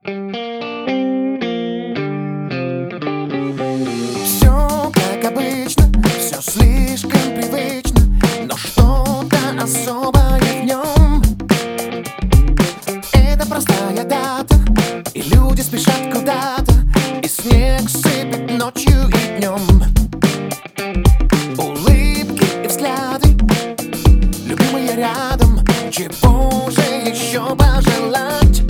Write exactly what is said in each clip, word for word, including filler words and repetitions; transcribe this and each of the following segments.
Все как обычно, все слишком привычно, но что-то особое в нем. Это простая дата, и люди спешат куда-то, и снег сыпет ночью и днем. Улыбки и взгляды, любимые рядом, чего же еще пожелать?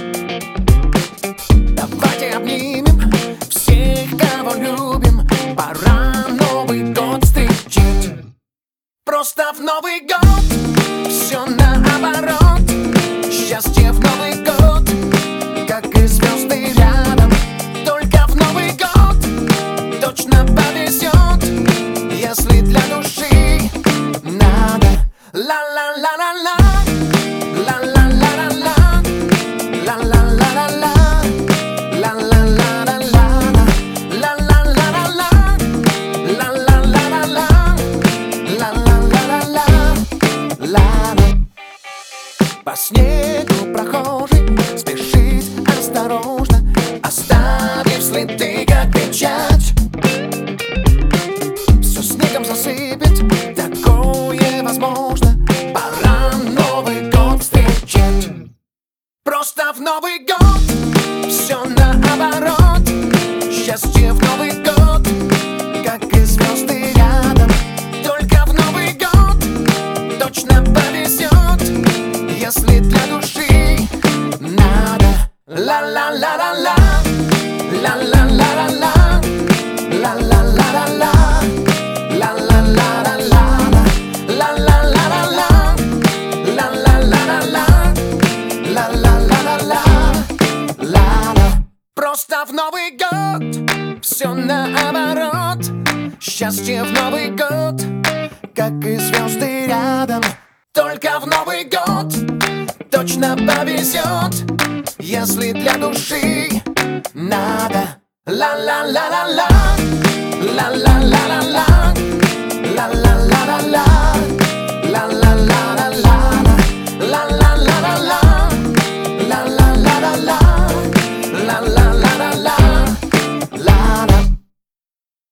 Давайте обнимем всех, кого любим, пора Новый год встречать. Просто в Новый год все наоборот. Счастье в Новый год, как и звезды рядом. Только в Новый год точно повезет, если для души надо. Ла-ла-ла-ла-ла, ла-ла-ла-ла-ла, ла-ла-ла-ла-ла, ла-ла-ла-ла-ла, ла-ла-ла-ла-ла, ла-ла-ла-ла-ла, ла-ла-ла-ла-ла. По снегу прохожий спешит осторожно, оставив следы, как печать. Все снегом засыпет, такое возможно, пора Новый год встречать. Просто в Новый год все наоборот. Счастье в Новый год, как и звезды рядом. Только в Новый год точно повезет, если для души надо. Ла-ла-ла-ла-ла, ла-ла-ла-ла-ла, ла-ла-ла-ла-ла, ла-ла-ла-ла-ла, ла-ла-ла-ла-ла, ла-ла-ла-ла-ла, ла-ла-ла-ла-ла, ла-ла. Просто в Новый год все наоборот. Счастье в Новый год, как и звезды рядом. Только в Новый год точно повезет, если для души надо. Ла-ла-ла-ла-ла, ла-ла-ла-ла-ла, ла-ла.